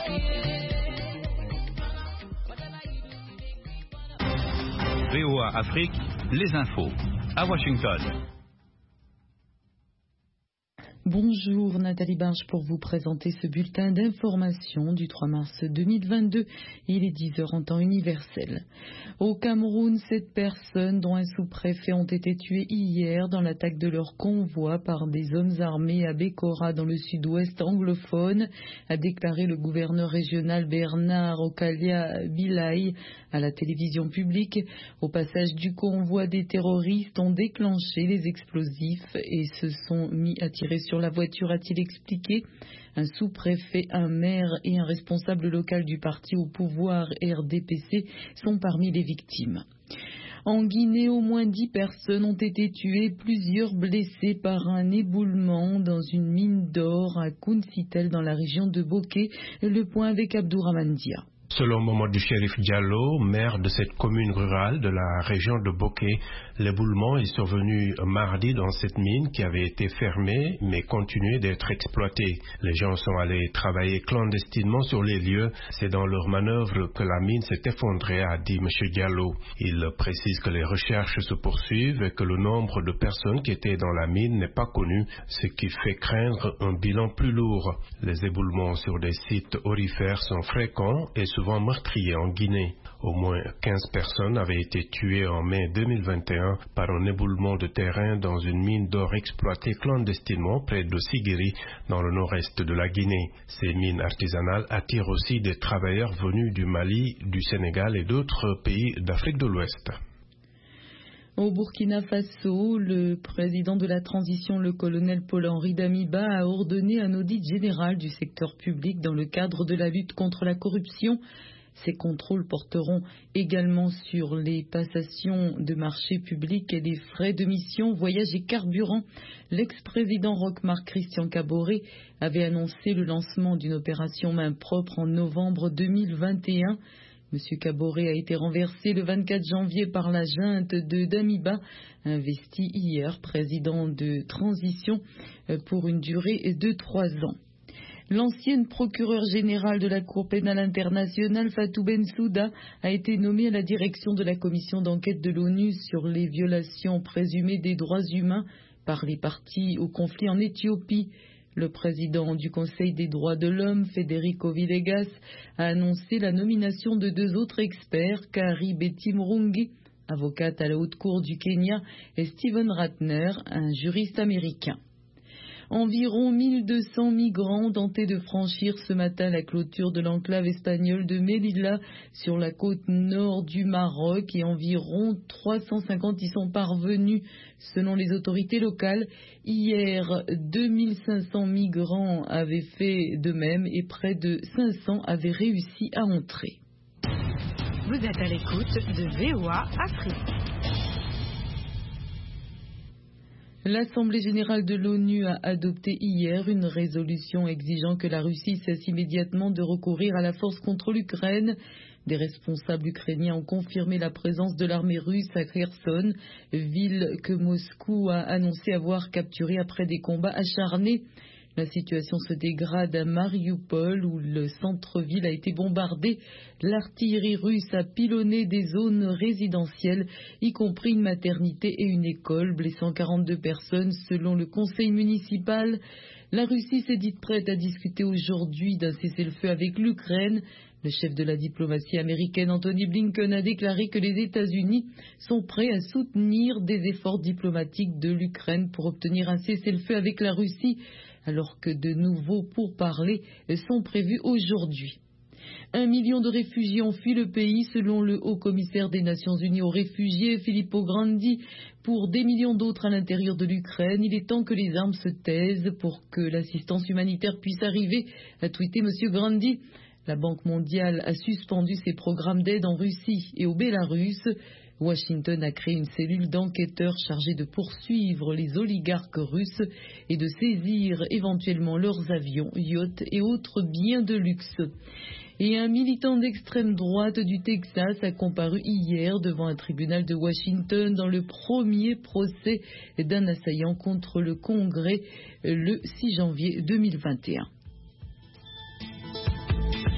VOA Afrique, les infos, à Washington. Bonjour, Nathalie Barge pour vous présenter ce bulletin d'information du 3 mars 2022. Il est 10h en temps universel. Au Cameroun, 7 personnes, dont un sous-préfet, ont été tuées hier dans l'attaque de leur convoi par des hommes armés à Bécora, dans le sud-ouest anglophone, a déclaré le gouverneur régional Bernard Okalia Bilai à la télévision publique. Au passage du convoi, des terroristes ont déclenché les explosifs et se sont mis à tirer sur la voiture, a-t-il expliqué. Un sous-préfet, un maire et un responsable local du parti au pouvoir RDPC sont parmi les victimes. En Guinée, au moins 10 personnes ont été tuées, plusieurs blessées par un éboulement dans une mine d'or à Kounsitel dans la région de Boké. Le point avec Abdourahmane Dia. Selon Mamadou Chérif Diallo, maire de cette commune rurale de la région de Boké, l'éboulement est survenu mardi dans cette mine qui avait été fermée mais continuait d'être exploitée. Les gens sont allés travailler clandestinement sur les lieux. C'est dans leur manœuvre que la mine s'est effondrée, a dit M. Diallo. Il précise que les recherches se poursuivent et que le nombre de personnes qui étaient dans la mine n'est pas connu, ce qui fait craindre un bilan plus lourd. Les éboulements sur des sites aurifères sont fréquents et souvent meurtriers en Guinée. Au moins 15 personnes avaient été tuées en mai 2021 par un éboulement de terrain dans une mine d'or exploitée clandestinement près de Sigiri, dans le nord-est de la Guinée. Ces mines artisanales attirent aussi des travailleurs venus du Mali, du Sénégal et d'autres pays d'Afrique de l'Ouest. Au Burkina Faso, le président de la transition, le colonel Paul-Henri Damiba, a ordonné un audit général du secteur public dans le cadre de la lutte contre la corruption. Ces contrôles porteront également sur les passations de marchés publics et les frais de mission, voyages et carburant. L'ex-président Roch-Marc Christian Kaboré avait annoncé le lancement d'une opération main propre en novembre 2021. M. Kaboré a été renversé le 24 janvier par la junte de Damiba, investi hier président de transition pour une durée de 3 ans. L'ancienne procureure générale de la Cour pénale internationale, Fatou Bensouda, a été nommée à la direction de la commission d'enquête de l'ONU sur les violations présumées des droits humains par les parties au conflit en Éthiopie. Le président du Conseil des droits de l'homme, Federico Villegas, a annoncé la nomination de 2 autres experts, Kari Betty Murungi, avocate à la Haute Cour du Kenya, et Steven Ratner, un juriste américain. Environ 1200 migrants ont tenté de franchir ce matin la clôture de l'enclave espagnole de Melilla sur la côte nord du Maroc et environ 350 y sont parvenus selon les autorités locales. Hier, 2500 migrants avaient fait de même et près de 500 avaient réussi à entrer. Vous êtes à l'écoute de VOA Afrique. L'Assemblée générale de l'ONU a adopté hier une résolution exigeant que la Russie cesse immédiatement de recourir à la force contre l'Ukraine. Des responsables ukrainiens ont confirmé la présence de l'armée russe à Kherson, ville que Moscou a annoncé avoir capturée après des combats acharnés. La situation se dégrade à Mariupol où le centre-ville a été bombardé. L'artillerie russe a pilonné des zones résidentielles, y compris une maternité et une école, blessant 42 personnes selon le conseil municipal. La Russie s'est dite prête à discuter aujourd'hui d'un cessez-le-feu avec l'Ukraine. Le chef de la diplomatie américaine, Anthony Blinken, a déclaré que les États-Unis sont prêts à soutenir des efforts diplomatiques de l'Ukraine pour obtenir un cessez-le-feu avec la Russie, alors que de nouveaux pourparlers sont prévus aujourd'hui. 1 million de réfugiés ont fui le pays selon le haut-commissaire des Nations Unies aux réfugiés, Filippo Grandi. Pour des millions d'autres à l'intérieur de l'Ukraine, il est temps que les armes se taisent pour que l'assistance humanitaire puisse arriver, a tweeté M. Grandi. La Banque mondiale a suspendu ses programmes d'aide en Russie et au Bélarus. Washington a créé une cellule d'enquêteurs chargée de poursuivre les oligarques russes et de saisir éventuellement leurs avions, yachts et autres biens de luxe. Et un militant d'extrême droite du Texas a comparu hier devant un tribunal de Washington dans le premier procès d'un assaillant contre le Congrès le 6 janvier 2021.